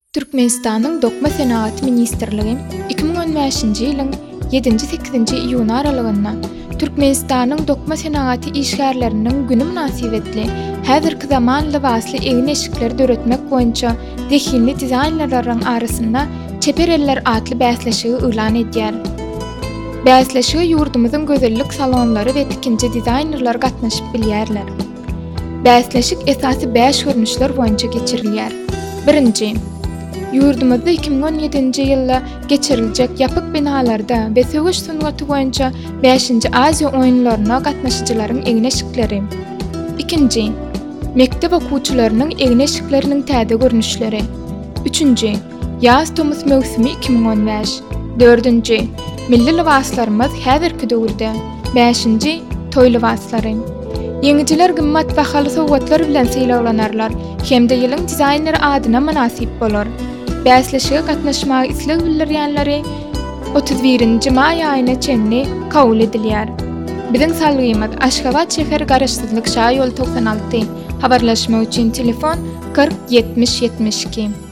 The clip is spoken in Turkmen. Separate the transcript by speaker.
Speaker 1: Türkmenistanyň Dokma Senagat Ministrligi 2015-nji ýylyň 7-8 iýun aralygynda Türkmenistanyň Dokma Senagaty işgärleriniň güni münasibetli häzirki zaman libasly egin eşikleri döretmek boýunça dehinli dizaynlaryň arasynda çeper eller atly bäsleşigi ýylan edýär. Bäsleşige ýurdumyzyň gözellik salonlary we tikinji dizaynerler gatnaşyp bilýärler. Bäsleşik esasy 5 görnüşler boýunça geçirilýär. 1. Yurdumuzda 2017-nji ýylda geçiriljek ýapyk binalarda we söwüş sungaty boýunça 5-nji Aziýa oýunlaryna gatnaşyjylaryň egin eşikleri. 2. Mektep okuwçylarynyň egin eşikleriniň täze görnüşleri. 3. Ýaz tomus mövsümi 2015. 4. Milli libaslarymyz häzirki döwürde. 5. Toý libaslary. Ýeňijiler gymmat we haly sowgatlar bilen seýlanarlar hem-de ýylyň dizayneri adyna münasip bolar. Bäsleşige gatnaşmagy isleg bildirýänleri 31-nji maý aýyna çenli kabul edilýär. Biziň salgymyz Aşgabat şäher garaşsyzlyk şaý ýol 96. Habarlaşma üçin telefon 40 70 72.